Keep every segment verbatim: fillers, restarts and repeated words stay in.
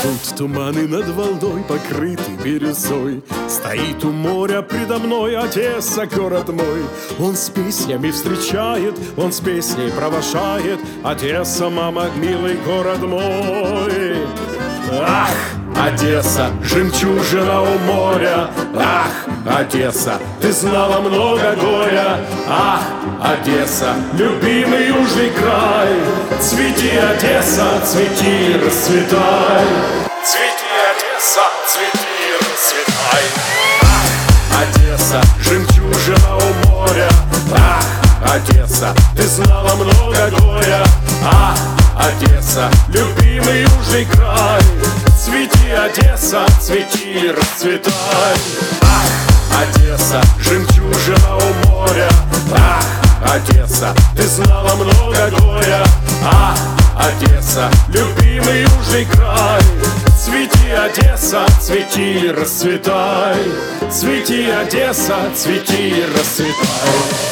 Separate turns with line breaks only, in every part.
Идут туманы над Волной, покрыты бирюзой. Стоит у моря предо мной Одесса, город мой. Он с песнями встречает, он с песней провожает. Одесса, мама, милый город мой. Ах, Одесса, жемчужина у моря. Ах, Одесса, ты знала много горя. Ах, Одесса, любимый южный край. Цвети, Одесса, цвети, расцветай. Цвети, Одесса, цвети, расцветай. Ах, Одесса, жемчужина у моря. Ах, Одесса, ты знала много горя. Ах, Одесса, любимый южный край. Цвети, Одесса, цвети, расцветай. Ах, Одесса, жемчужина у моря. Ах, Одесса, ты знала много горя. Ах, Одесса, любимый южный край. Цвети, Одесса, цвети, расцветай. Цвети, Одесса, цвети, расцветай.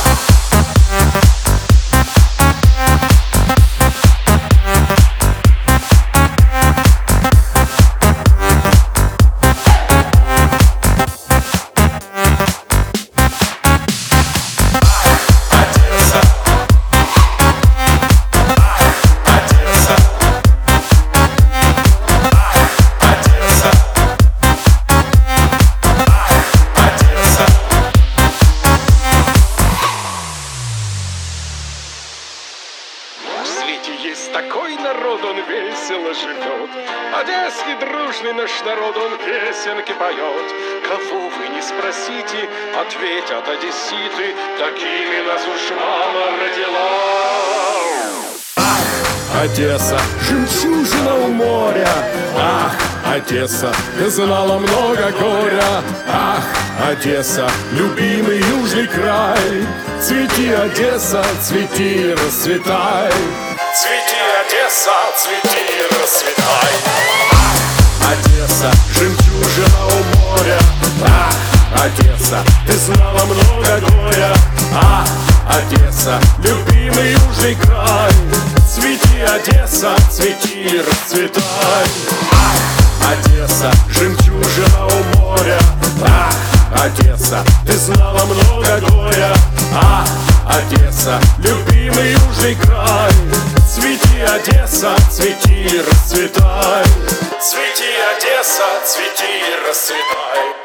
Есть такой народ, он весело живет. Одесский дружный наш народ, он песенки поет. Кого вы не спросите, ответят одесситы. Такими нас уж мама родила.
Ах, Одесса, жемчужина у моря. Ах, Одесса, ты знала много горя. Ах, Одесса, любимый южный край. Цвети, Одесса, цвети, расцветай.
Цвети, Одесса, цвети, расцветай.
Ах, Одесса, жемчужина у моря. Ах, Одесса, ты знала много горя. Ах, Одесса, любимый южный край. Цвети, Одесса, цвети, расцветай. Ах, Одесса, жемчужина у моря. Ах, Одесса, ты знала много горя. Ах, Одесса, любимый южный край. Цвети, Одесса, цвети, расцветай.
Цвети, Одесса, цвети, расцветай.